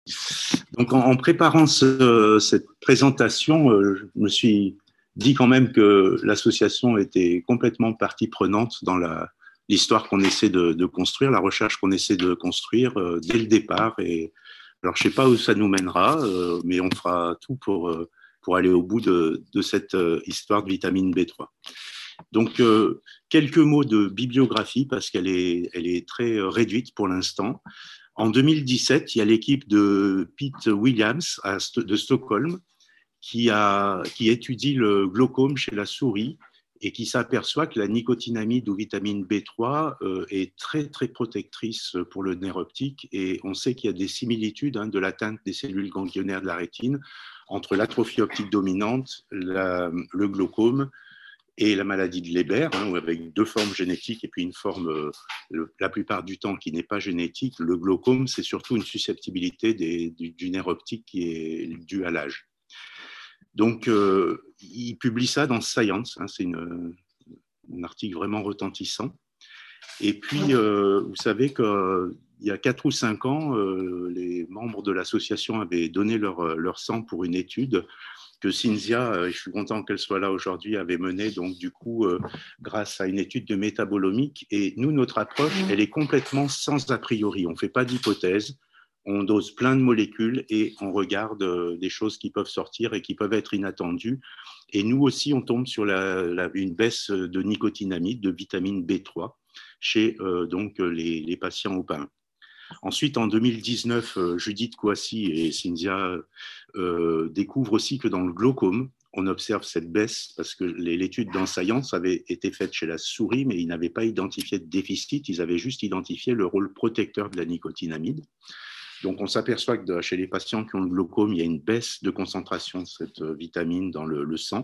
Donc, en préparant cette présentation, je me suis dit quand même que l'association était complètement partie prenante dans l'histoire qu'on essaie de construire, la recherche qu'on essaie de construire dès le départ. Et alors, je ne sais pas où ça nous mènera, mais on fera tout pour aller au bout de cette histoire de vitamine B3. Donc, quelques mots de bibliographie parce qu'elle est très réduite pour l'instant. En 2017, il y a l'équipe de Pete Williams de Stockholm qui étudie le glaucome chez la souris et qui s'aperçoit que la nicotinamide ou vitamine B3 est très, très protectrice pour le nerf optique. Et on sait qu'il y a des similitudes de l'atteinte des cellules ganglionnaires de la rétine entre l'atrophie optique dominante, le glaucome et la maladie de Leber, avec deux formes génétiques et puis une forme, la plupart du temps, qui n'est pas génétique. Le glaucome, c'est surtout une susceptibilité du nerf optique qui est due à l'âge. Donc, il publie ça dans Science, c'est un article vraiment retentissant. Et puis, vous savez qu'il y a 4 ou 5 ans, les membres de l'association avaient donné leur sang pour une étude que Cynthia, je suis content qu'elle soit là aujourd'hui, avait mené, donc du coup, grâce à une étude de métabolomique. Et nous, notre approche, elle est complètement sans a priori. On ne fait pas d'hypothèse, on dose plein de molécules et on regarde des choses qui peuvent sortir et qui peuvent être inattendues. Et nous aussi, on tombe sur une baisse de nicotinamide, de vitamine B3, chez donc les patients opins. Ensuite, en 2019, Judith Kouassi et Cynthia découvrent aussi que dans le glaucome, on observe cette baisse parce que l'étude dans Science avait été faite chez la souris, mais ils n'avaient pas identifié de déficit, ils avaient juste identifié le rôle protecteur de la nicotinamide. Donc, on s'aperçoit que chez les patients qui ont le glaucome, il y a une baisse de concentration de cette vitamine dans le sang.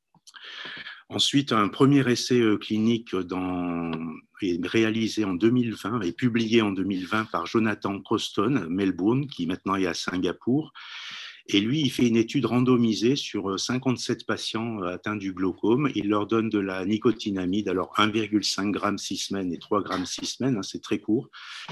Ensuite, un premier essai clinique est réalisé en 2020 et publié en 2020 par Jonathan Croston, Melbourne, qui maintenant est à Singapour. Et lui, il fait une étude randomisée sur 57 patients atteints du glaucome. Il leur donne de la nicotinamide, alors 1,5 g 6 semaines et 3 g 6 semaines, c'est très court.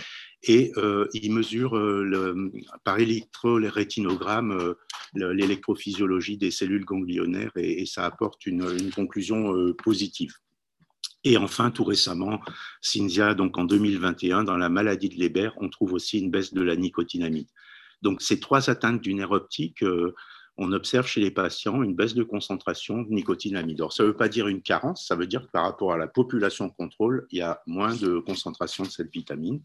Et il mesure par électrorétinogramme l'électrophysiologie des cellules ganglionnaires et ça apporte une conclusion positive. Et enfin, tout récemment, Cynthia, donc en 2021, dans la maladie de Leber, on trouve aussi une baisse de la nicotinamide. Donc, ces 3 atteintes du nerf optique, on observe chez les patients une baisse de concentration de nicotinamide. Alors, ça ne veut pas dire une carence, ça veut dire que par rapport à la population contrôle, il y a moins de concentration de cette vitamine.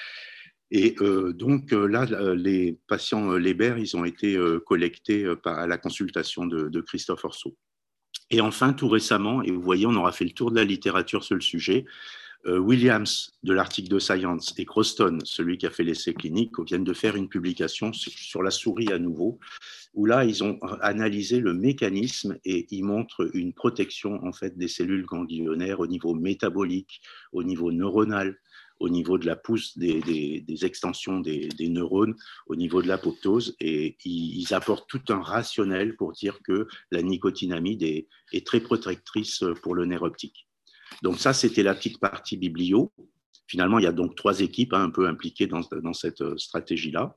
Et donc là, les patients Leber, ils ont été collectés à la consultation de Christophe Orso. Et enfin, tout récemment, et vous voyez, on aura fait le tour de la littérature sur le sujet, Williams, de l'article de Science, et Croston, celui qui a fait l'essai clinique, viennent de faire une publication sur la souris à nouveau, où là, ils ont analysé le mécanisme et ils montrent une protection en fait, des cellules ganglionnaires au niveau métabolique, au niveau neuronal, au niveau de la pousse des extensions des neurones, au niveau de l'apoptose, et ils apportent tout un rationnel pour dire que la nicotinamide est très protectrice pour le nerf optique. Donc ça, c'était la petite partie biblio. Finalement, il y a donc 3 équipes un peu impliquées dans cette stratégie-là.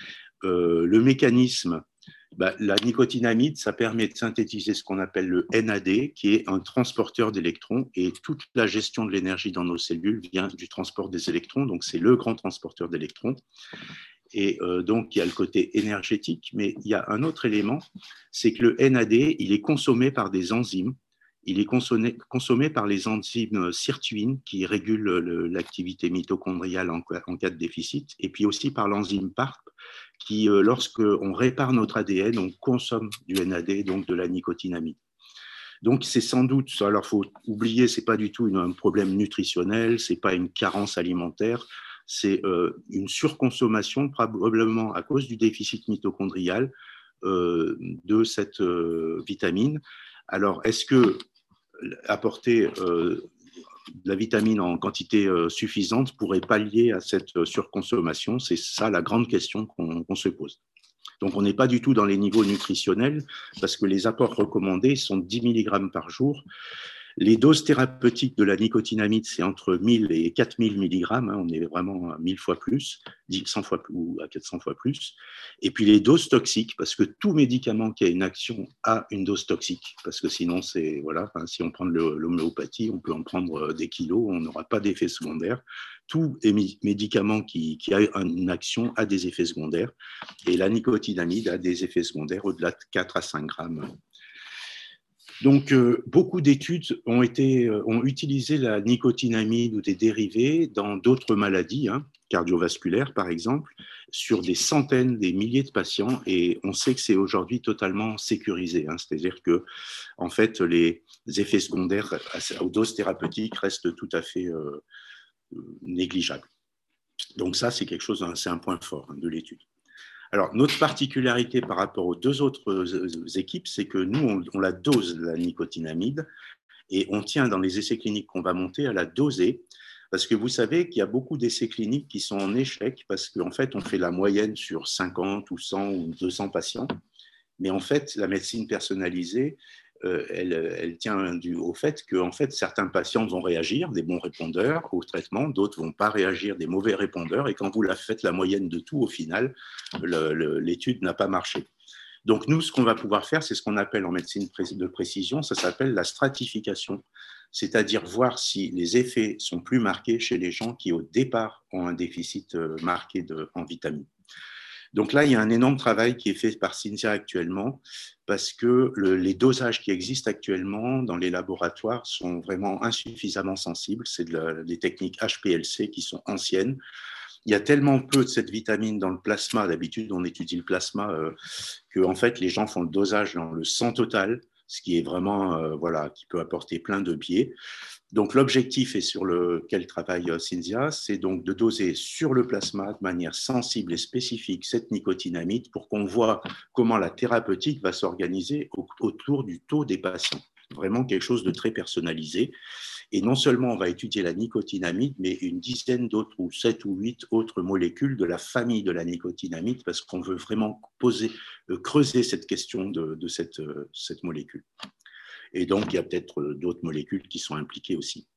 Le mécanisme, la nicotinamide, ça permet de synthétiser ce qu'on appelle le NAD, qui est un transporteur d'électrons, et toute la gestion de l'énergie dans nos cellules vient du transport des électrons, donc c'est le grand transporteur d'électrons. Et donc, il y a le côté énergétique, mais il y a un autre élément, c'est que le NAD, il est consommé par des enzymes. Il est consommé par les enzymes sirtuines qui régulent l'activité mitochondriale en cas de déficit, et puis aussi par l'enzyme PARP qui, lorsqu'on répare notre ADN, on consomme du NAD, donc de la nicotinamide. Donc, c'est sans doute, alors il faut oublier, ce n'est pas du tout un problème nutritionnel, ce n'est pas une carence alimentaire, c'est une surconsommation, probablement à cause du déficit mitochondrial de cette vitamine. Alors, est-ce que apporter de la vitamine en quantité suffisante pourrait pallier à cette surconsommation? C'est ça la grande question qu'on se pose. Donc, on n'est pas du tout dans les niveaux nutritionnels parce que les apports recommandés sont 10 mg par jour. Les doses thérapeutiques de la nicotinamide, c'est entre 1000 et 4000 mg, hein, on est vraiment à 1000 fois plus, 100 fois plus ou à 400 fois plus. Et puis les doses toxiques, parce que tout médicament qui a une action a une dose toxique, parce que sinon, c'est, voilà, enfin, si on prend l'homéopathie, on peut en prendre des kilos, on n'aura pas d'effet secondaire. Tout médicament qui a une action a des effets secondaires, et la nicotinamide a des effets secondaires au-delà de 4 à 5 grammes. Donc, beaucoup d'études ont utilisé la nicotinamide ou des dérivés dans d'autres maladies, hein, cardiovasculaires par exemple, sur des centaines, des milliers de patients, et on sait que c'est aujourd'hui totalement sécurisé. Hein, c'est-à-dire que, en fait, les effets secondaires aux doses thérapeutiques restent tout à fait négligeables. Donc ça, c'est quelque chose, c'est un point fort, hein, de l'étude. Alors, notre particularité par rapport aux deux autres équipes, c'est que nous, on la dose, la nicotinamide, et on tient dans les essais cliniques qu'on va monter à la doser, parce que vous savez qu'il y a beaucoup d'essais cliniques qui sont en échec, parce qu'en fait, on fait la moyenne sur 50 ou 100 ou 200 patients, mais en fait, la médecine personnalisée, elle tient au fait que en fait, certains patients vont réagir, des bons répondeurs au traitement, d'autres ne vont pas réagir, des mauvais répondeurs, et quand vous faites la moyenne de tout, au final, l'étude n'a pas marché. Donc nous, ce qu'on va pouvoir faire, c'est ce qu'on appelle en médecine de précision, ça s'appelle la stratification, c'est-à-dire voir si les effets sont plus marqués chez les gens qui, au départ, ont un déficit marqué en vitamines. Donc là, il y a un énorme travail qui est fait par Cynthia actuellement, parce que les dosages qui existent actuellement dans les laboratoires sont vraiment insuffisamment sensibles. C'est des techniques HPLC qui sont anciennes. Il y a tellement peu de cette vitamine dans le plasma, d'habitude on étudie le plasma, que en fait les gens font le dosage dans le sang total, ce qui est vraiment, voilà, qui peut apporter plein de biais. Donc l'objectif et sur lequel travaille Cynthia, c'est donc de doser sur le plasma de manière sensible et spécifique cette nicotinamide pour qu'on voit comment la thérapeutique va s'organiser autour du taux des patients. Vraiment quelque chose de très personnalisé. Et non seulement on va étudier la nicotinamide, mais une dizaine d'autres, ou 7 ou 8 autres molécules de la famille de la nicotinamide, parce qu'on veut vraiment creuser cette question de cette molécule. Et donc, il y a peut-être d'autres molécules qui sont impliquées aussi.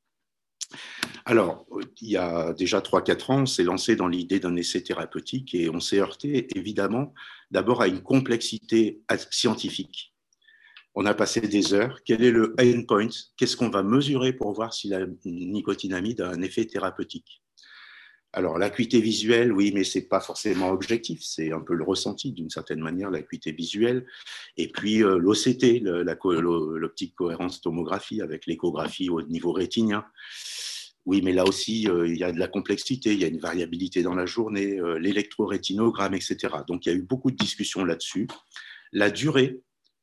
Alors, il y a déjà 3-4 ans, on s'est lancé dans l'idée d'un essai thérapeutique et on s'est heurté, évidemment, d'abord à une complexité scientifique. On a passé des heures. Quel est le endpoint? Qu'est-ce qu'on va mesurer pour voir si la nicotinamide a un effet thérapeutique? Alors, l'acuité visuelle, oui, mais ce n'est pas forcément objectif. C'est un peu le ressenti, d'une certaine manière, l'acuité visuelle. Et puis, l'OCT, l'optique cohérence tomographie, avec l'échographie au niveau rétinien. Oui, mais là aussi, il y a de la complexité, il y a une variabilité dans la journée, l'électrorétinogramme, etc. Donc, il y a eu beaucoup de discussions là-dessus. La durée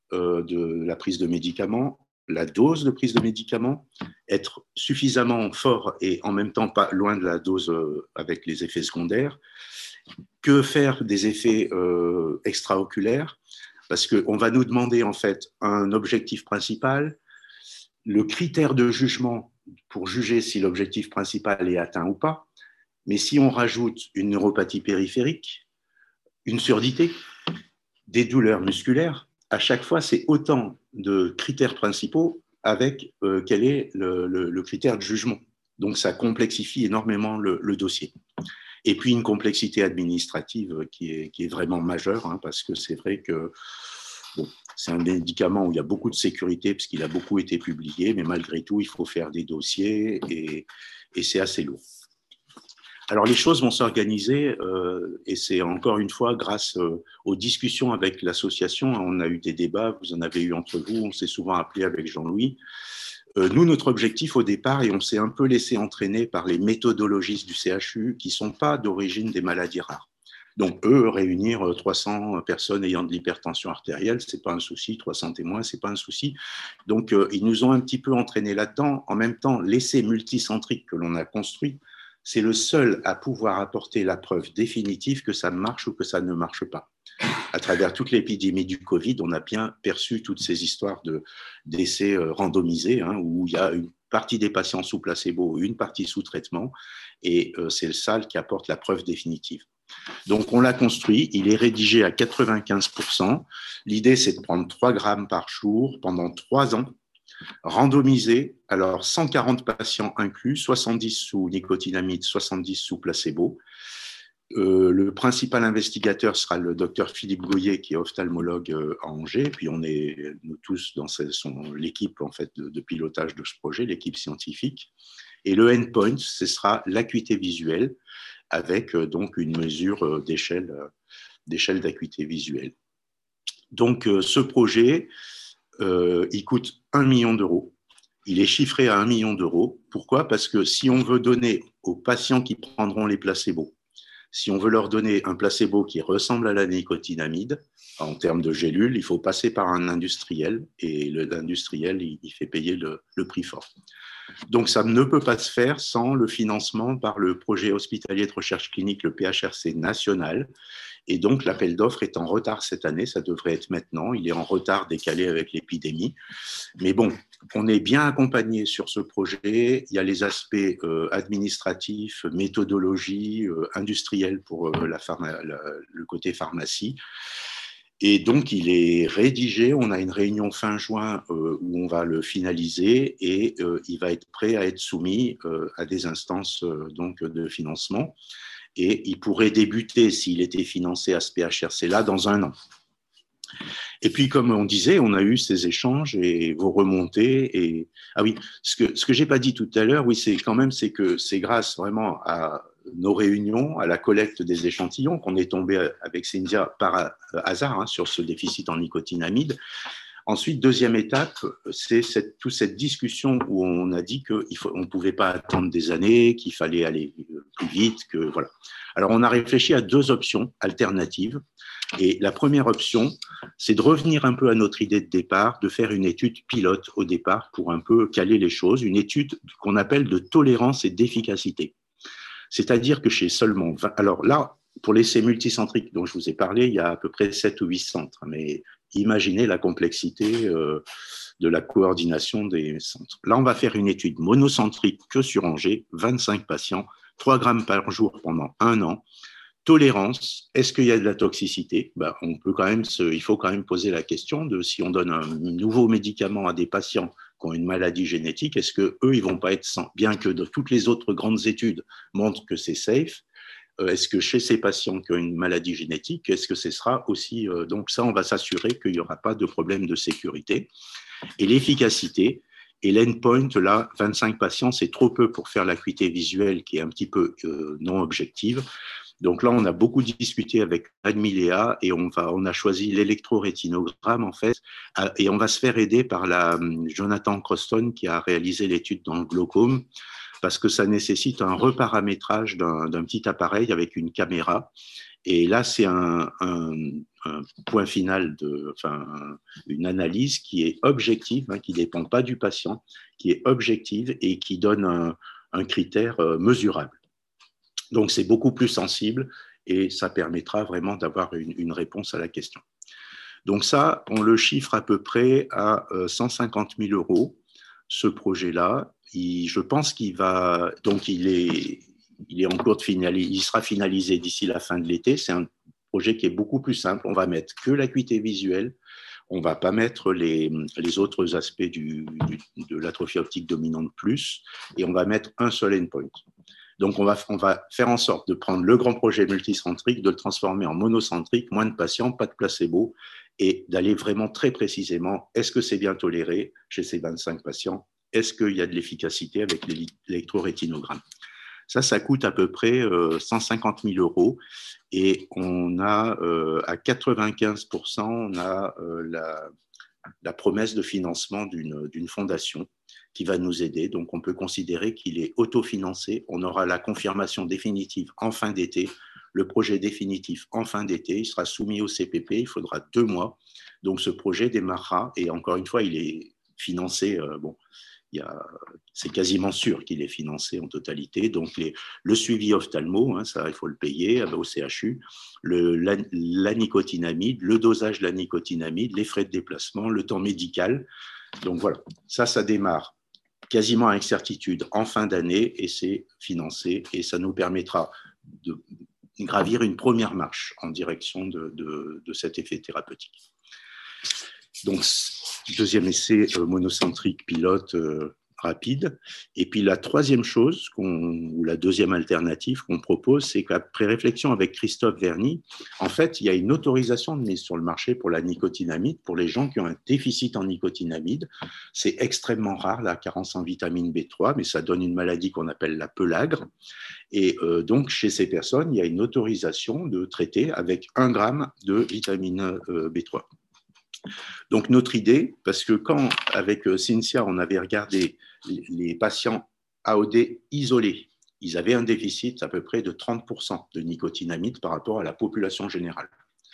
de la prise de médicaments, la dose de prise de médicaments, être suffisamment fort et en même temps pas loin de la dose avec les effets secondaires. Que faire des effets extraoculaires? Parce qu'on va nous demander en fait un objectif principal, le critère de jugement pour juger si l'objectif principal est atteint ou pas. Mais si on rajoute une neuropathie périphérique, une surdité, des douleurs musculaires, à chaque fois, c'est autant de critères principaux avec quel est le critère de jugement. Donc, ça complexifie énormément le dossier. Et puis, une complexité administrative qui est vraiment majeure, hein, parce que c'est vrai que bon, c'est un médicament où il y a beaucoup de sécurité, parce qu'il a beaucoup été publié, mais malgré tout, il faut faire des dossiers et c'est assez lourd. Alors, les choses vont s'organiser et c'est encore une fois grâce aux discussions avec l'association. On a eu des débats, vous en avez eu entre vous, on s'est souvent appelé avec Jean-Louis. Nous, notre objectif au départ, et on s'est un peu laissé entraîner par les méthodologistes du CHU qui ne sont pas d'origine des maladies rares. Donc, eux, réunir 300 personnes ayant de l'hypertension artérielle, ce n'est pas un souci, 300 témoins, ce n'est pas un souci. Donc, ils nous ont un petit peu entraînés là-dedans. En même temps, l'essai multicentrique que l'on a construit, c'est le seul à pouvoir apporter la preuve définitive que ça marche ou que ça ne marche pas. À travers toute l'épidémie du Covid, on a bien perçu toutes ces histoires d'essais randomisés, hein, où il y a une partie des patients sous placebo, une partie sous traitement, et c'est le SAL qui apporte la preuve définitive. Donc, on l'a construit, il est rédigé à 95%. L'idée, c'est de prendre 3 grammes par jour pendant 3 ans. randomisé, alors 140 patients inclus, 70 sous nicotinamide, 70 sous placebo. Le principal investigateur sera le docteur Philippe Goyer, qui est ophtalmologue à Angers. Puis on est nous tous dans l'équipe en fait, de pilotage de ce projet, l'équipe scientifique. Et le endpoint, ce sera l'acuité visuelle avec donc une mesure d'échelle d'acuité visuelle. Donc ce projet, il coûte 1 million d'euros. Il est chiffré à 1 million d'euros. Pourquoi? Parce que si on veut donner aux patients qui prendront les placebos, si on veut leur donner un placebo qui ressemble à la nicotinamide, en termes de gélules, il faut passer par un industriel et l'industriel, il fait payer le prix fort. Donc, ça ne peut pas se faire sans le financement par le projet hospitalier de recherche clinique, le PHRC national. Et donc, l'appel d'offres est en retard cette année, ça devrait être maintenant. Il est en retard décalé avec l'épidémie. Mais bon, on est bien accompagné sur ce projet. Il y a les aspects administratifs, méthodologie, industrielle pour le côté pharmacie. Et donc, il est rédigé. On a une réunion fin juin où on va le finaliser et il va être prêt à être soumis à des instances donc, de financement. Et il pourrait débuter, s'il était financé à ce PHRC-là, dans 1 an. Et puis, comme on disait, on a eu ces échanges et vos remontées. Et... Ah oui, ce que je n'ai pas dit tout à l'heure, oui, c'est que c'est grâce vraiment à nos réunions, à la collecte des échantillons, qu'on est tombé avec Cynthia par hasard sur ce déficit en nicotinamide. Ensuite, deuxième étape, c'est toute cette discussion où on a dit qu'on ne pouvait pas attendre des années, qu'il fallait aller plus vite, que voilà. Alors, on a réfléchi à 2 options alternatives. Et la première option, c'est de revenir un peu à notre idée de départ, de faire une étude pilote au départ pour un peu caler les choses, une étude qu'on appelle de tolérance et d'efficacité. C'est-à-dire que chez seulement 20... Alors là, pour l'essai multicentrique dont je vous ai parlé, il y a à peu près 7 ou 8 centres, mais imaginez la complexité de la coordination des centres. Là, on va faire une étude monocentrique que sur Angers, 25 patients, 3 grammes par jour pendant 1 an. Tolérance, est-ce qu'il y a de la toxicité? Il faut quand même poser la question de si on donne un nouveau médicament à des patients qui ont une maladie génétique, est-ce qu'eux, ils ne vont pas être sans, bien que de toutes les autres grandes études montrent que c'est safe, est-ce que chez ces patients qui ont une maladie génétique, est-ce que ce sera aussi... donc ça, on va s'assurer qu'il n'y aura pas de problème de sécurité. Et l'efficacité, et l'endpoint, là, 25 patients, c'est trop peu pour faire l'acuité visuelle qui est un petit peu non objective. Donc là, on a beaucoup discuté avec Admiléa et on a choisi l'électrorétinogramme en fait, et on va se faire aider par Jonathan Croston qui a réalisé l'étude dans le glaucome parce que ça nécessite un reparamétrage d'un petit appareil avec une caméra. Et là, c'est un point final, une analyse qui est objective, qui ne dépend pas du patient, qui est objective et qui donne un critère mesurable. Donc, c'est beaucoup plus sensible et ça permettra vraiment d'avoir une réponse à la question. Donc ça, on le chiffre à peu près à 150 000 €, ce projet-là. Je pense qu'il va... Donc, il est en cours de finalisation. Il sera finalisé d'ici la fin de l'été. C'est un projet qui est beaucoup plus simple. On va mettre que l'acuité visuelle. On ne va pas mettre les autres aspects de l'atrophie optique dominante plus. Et on va mettre un seul endpoint. Donc, on va faire en sorte de prendre le grand projet multicentrique, de le transformer en monocentrique, moins de patients, pas de placebo, et d'aller vraiment très précisément, est-ce que c'est bien toléré chez ces 25 patients? Est-ce qu'il y a de l'efficacité avec l'électrorétinogramme? Ça coûte à peu près 150 000 € et on a à 95%, on a la promesse de financement d'une fondation qui va nous aider. Donc, on peut considérer qu'il est autofinancé. On aura la confirmation définitive en fin d'été, le projet définitif en fin d'été. Il sera soumis au CPP, il faudra 2 mois. Donc, ce projet démarrera et encore une fois, il est financé. C'est quasiment sûr qu'il est financé en totalité. Donc, le suivi ophtalmo, ça, il faut le payer au CHU, la nicotinamide, le dosage de la nicotinamide, les frais de déplacement, le temps médical. Donc, voilà, ça démarre quasiment avec certitude en fin d'année et c'est financé et ça nous permettra de gravir une première marche en direction de cet effet thérapeutique. Donc, deuxième essai monocentrique pilote rapide. Et puis la troisième chose, ou la deuxième alternative qu'on propose, c'est qu'après réflexion avec Christophe Verny, en fait, il y a une autorisation de mise sur le marché pour la nicotinamide pour les gens qui ont un déficit en nicotinamide. C'est extrêmement rare, la carence en vitamine B3, mais ça donne une maladie qu'on appelle la peulagre. Et donc, chez ces personnes, il y a une autorisation de traiter avec 1 gramme de vitamine B3. Donc, notre idée, parce que quand, avec Cynthia, on avait regardé les patients AOD isolés, ils avaient un déficit à peu près de 30% de nicotinamide par rapport à la population générale.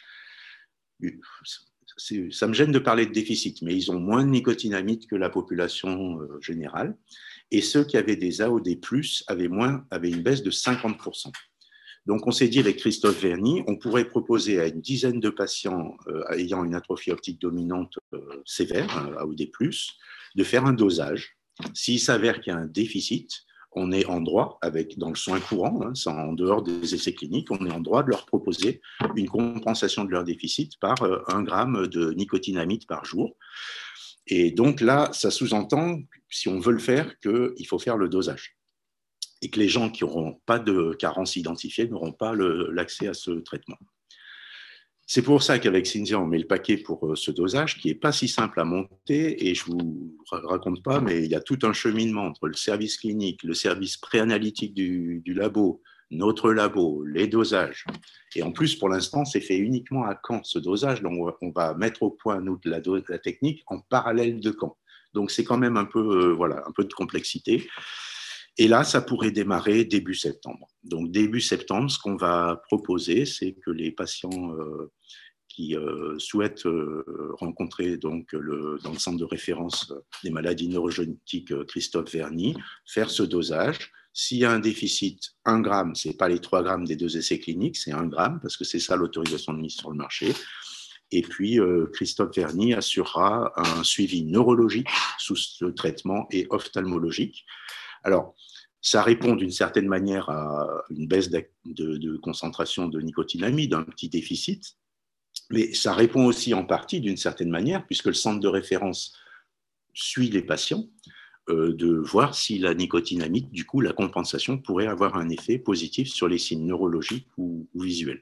Ça me gêne de parler de déficit, mais ils ont moins de nicotinamide que la population générale. Et ceux qui avaient des AOD+, avaient une baisse de 50%. Donc, on s'est dit avec Christophe Verny, on pourrait proposer à une dizaine de patients ayant une atrophie optique dominante sévère, AOD+, de faire un dosage. S'il s'avère qu'il y a un déficit, on est en droit, dans le soin courant, en dehors des essais cliniques, on est en droit de leur proposer une compensation de leur déficit par 1 gramme de nicotinamide par jour. Et donc là, ça sous-entend, si on veut le faire, qu'il faut faire le dosage. Et que les gens qui n'auront pas de carence identifiée n'auront pas l'accès à ce traitement. C'est pour ça qu'avec Cynthia, on met le paquet pour ce dosage qui n'est pas si simple à monter. Et je ne vous raconte pas, mais il y a tout un cheminement entre le service clinique, le service préanalytique du labo, notre labo, les dosages. Et en plus, pour l'instant, c'est fait uniquement à Caen, ce dosage. Donc, on va mettre au point, nous, la technique en parallèle de Caen. Donc, c'est quand même un peu de complexité. Et là, ça pourrait démarrer début septembre. Donc, début septembre, ce qu'on va proposer, c'est que les patients qui souhaitent rencontrer donc, dans le centre de référence des maladies neurogénétiques Christophe Verny, faire ce dosage. S'il y a un déficit, 1 gramme, ce n'est pas les 3 grammes des 2 essais cliniques, c'est 1 gramme, parce que c'est ça l'autorisation de mise sur le marché. Et puis, Christophe Verny assurera un suivi neurologique sous ce traitement et ophtalmologique. Alors, ça répond d'une certaine manière à une baisse de concentration de nicotinamide, un petit déficit, mais ça répond aussi en partie d'une certaine manière, puisque le centre de référence suit les patients, de voir si la nicotinamide, du coup, la compensation pourrait avoir un effet positif sur les signes neurologiques ou visuels.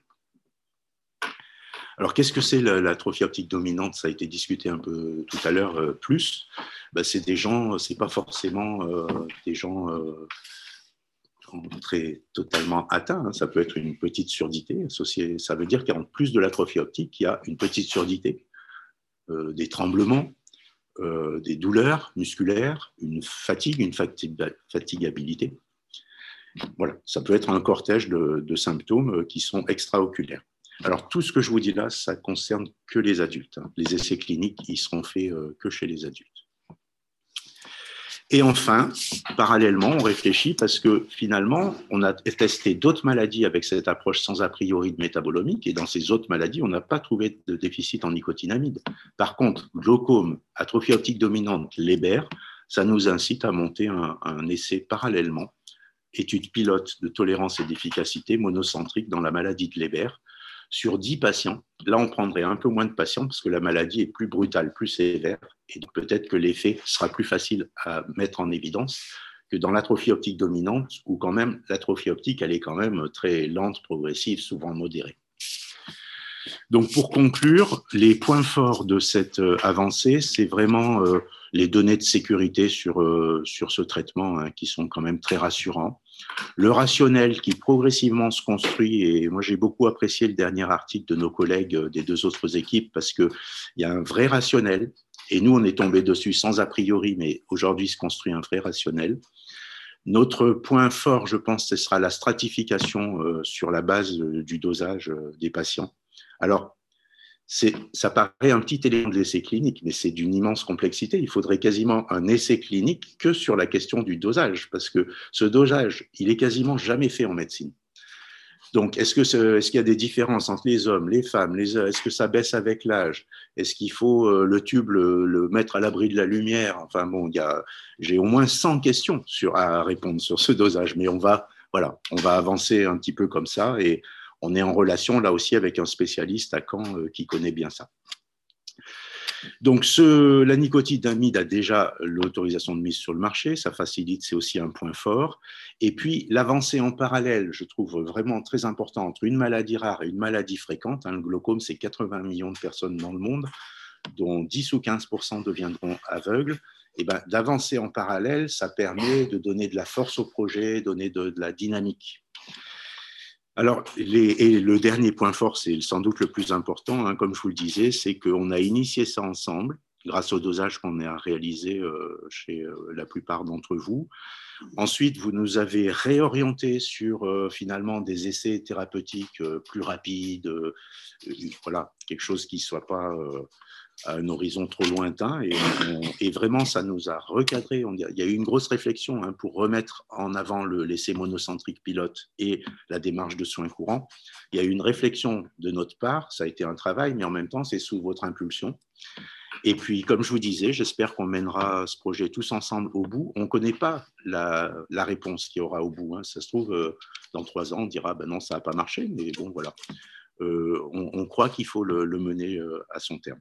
Alors, qu'est-ce que c'est l'atrophie optique dominante? Ça a été discuté un peu tout à l'heure plus. C'est des gens, c'est pas forcément des gens totalement atteints. Ça peut être une petite surdité associée. Ça veut dire qu'en plus de l'atrophie optique, il y a une petite surdité, des tremblements, des douleurs musculaires, une fatigabilité. Voilà, ça peut être un cortège de symptômes qui sont extraoculaires. Alors, tout ce que je vous dis là, ça concerne que les adultes. Les essais cliniques, ils seront faits que chez les adultes. Et enfin, parallèlement, on réfléchit parce que finalement, on a testé d'autres maladies avec cette approche sans a priori de métabolomique, et dans ces autres maladies, on n'a pas trouvé de déficit en nicotinamide. Par contre, glaucome, atrophie optique dominante, Leber, ça nous incite à monter un essai parallèlement, étude pilote de tolérance et d'efficacité monocentrique dans la maladie de Leber, sur 10 patients. Là, on prendrait un peu moins de patients parce que la maladie est plus brutale, plus sévère, et peut-être que l'effet sera plus facile à mettre en évidence que dans l'atrophie optique dominante, où quand même l'atrophie optique, elle est quand même très lente, progressive, souvent modérée. Donc, pour conclure, les points forts de cette avancée, c'est vraiment les données de sécurité sur ce traitement qui sont quand même très rassurants. Le rationnel qui progressivement se construit, et moi j'ai beaucoup apprécié le dernier article de nos collègues des 2 autres équipes parce qu'il y a un vrai rationnel, et nous on est tombé dessus sans a priori, mais aujourd'hui se construit un vrai rationnel. Notre point fort, je pense, ce sera la stratification sur la base du dosage des patients. Alors, ça paraît un petit élément de l'essai clinique, mais c'est d'une immense complexité. Il faudrait quasiment un essai clinique que sur la question du dosage, parce que ce dosage, il est quasiment jamais fait en médecine. Donc, est-ce qu'il y a des différences entre les hommes, les femmes, est-ce que ça baisse avec l'âge? Est-ce qu'il faut le tube le mettre à l'abri de la lumière? Enfin bon, j'ai au moins 100 questions à répondre sur ce dosage, mais on va avancer un petit peu comme ça, et on est en relation là aussi avec un spécialiste à Caen qui connaît bien ça. Donc, la nicotinamide a déjà l'autorisation de mise sur le marché, ça facilite, c'est aussi un point fort. Et puis, l'avancée en parallèle, je trouve vraiment très important entre une maladie rare et une maladie fréquente. Le glaucome, c'est 80 millions de personnes dans le monde, dont 10 ou 15% deviendront aveugles. Et ben, d'avancer en parallèle, ça permet de donner de la force au projet, donner de la dynamique. Alors, et le dernier point fort, c'est sans doute le plus important, comme je vous le disais, c'est qu'on a initié ça ensemble, grâce au dosage qu'on a réalisé chez la plupart d'entre vous. Ensuite, vous nous avez réorienté sur finalement des essais thérapeutiques plus rapides, voilà, quelque chose qui ne soit pas à un horizon trop lointain. Et vraiment, ça nous a recadré. Il y a eu une grosse réflexion pour remettre en avant l'essai monocentrique pilote et la démarche de soins courants. Il y a eu une réflexion de notre part. Ça a été un travail, mais en même temps, c'est sous votre impulsion. Et puis, comme je vous disais, j'espère qu'on mènera ce projet tous ensemble au bout. On ne connaît pas la réponse qu'il y aura au bout. Ça se trouve, dans 3 ans, on dira ben non, ça n'a pas marché. Mais bon, voilà. On croit qu'il faut le mener à son terme.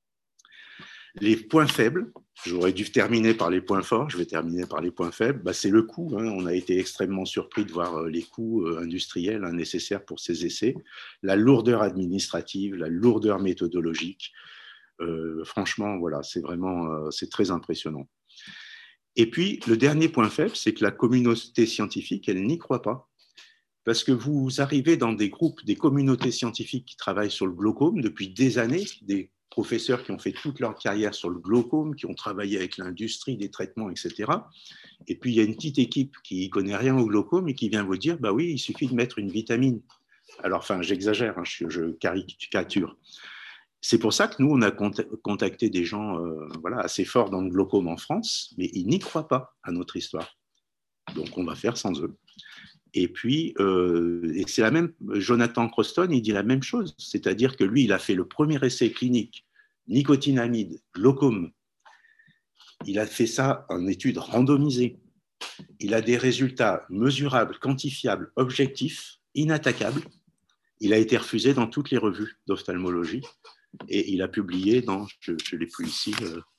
Les points faibles, j'aurais dû terminer par les points forts, je vais terminer par les points faibles, c'est le coût. On a été extrêmement surpris de voir les coûts industriels nécessaires pour ces essais, la lourdeur administrative, la lourdeur méthodologique. Franchement, voilà, c'est vraiment c'est très impressionnant. Et puis, le dernier point faible, c'est que la communauté scientifique, elle n'y croit pas. Parce que vous arrivez dans des groupes, des communautés scientifiques qui travaillent sur le glaucome depuis des années, des professeurs qui ont fait toute leur carrière sur le glaucome, qui ont travaillé avec l'industrie des traitements, etc. Et puis, il y a une petite équipe qui ne connaît rien au glaucome et qui vient vous dire, bah oui, il suffit de mettre une vitamine. Alors, enfin, j'exagère, je caricature. C'est pour ça que nous, on a contacté des gens voilà, assez forts dans le glaucome en France, mais ils n'y croient pas à notre histoire. Donc, on va faire sans eux. Et puis, et c'est la même, Jonathan Croston, il dit la même chose, c'est-à-dire que lui, il a fait le premier essai clinique, nicotinamide, glaucome. Il a fait ça en étude randomisée. Il a des résultats mesurables, quantifiables, objectifs, inattaquables. Il a été refusé dans toutes les revues d'ophtalmologie et il a publié dans, je ne l'ai plus ici,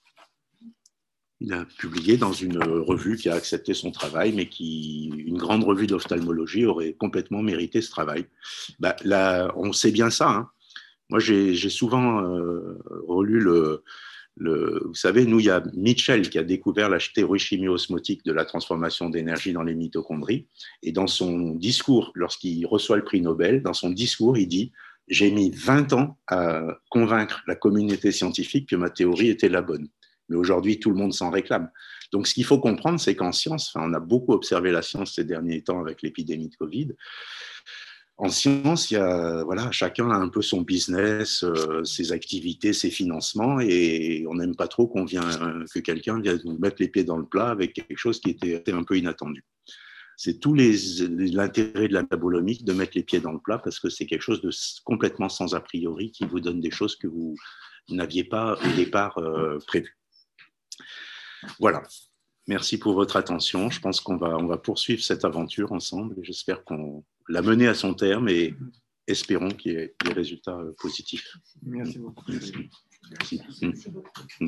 il a publié dans une revue qui a accepté son travail, mais une grande revue d'ophtalmologie aurait complètement mérité ce travail. Là, on sait bien ça. Moi, j'ai souvent relu vous savez, nous, il y a Mitchell qui a découvert la théorie chimio-osmotique de la transformation d'énergie dans les mitochondries. Et dans son discours, lorsqu'il reçoit le prix Nobel, dans son discours, il dit « J'ai mis 20 ans à convaincre la communauté scientifique que ma théorie était la bonne. » Mais aujourd'hui, tout le monde s'en réclame. Donc, ce qu'il faut comprendre, c'est qu'en science, on a beaucoup observé la science ces derniers temps avec l'épidémie de Covid. En science, voilà, chacun a un peu son business, ses activités, ses financements, et on n'aime pas trop que quelqu'un vienne nous mettre les pieds dans le plat avec quelque chose qui était un peu inattendu. C'est tout l'intérêt de la métabolomique de mettre les pieds dans le plat parce que c'est quelque chose de complètement sans a priori qui vous donne des choses que vous n'aviez pas au départ prévues. Voilà. Merci pour votre attention. Je pense qu'on va poursuivre cette aventure ensemble et j'espère qu'on l'a menée à son terme et espérons qu'il y ait des résultats positifs. Merci beaucoup. Merci. Merci.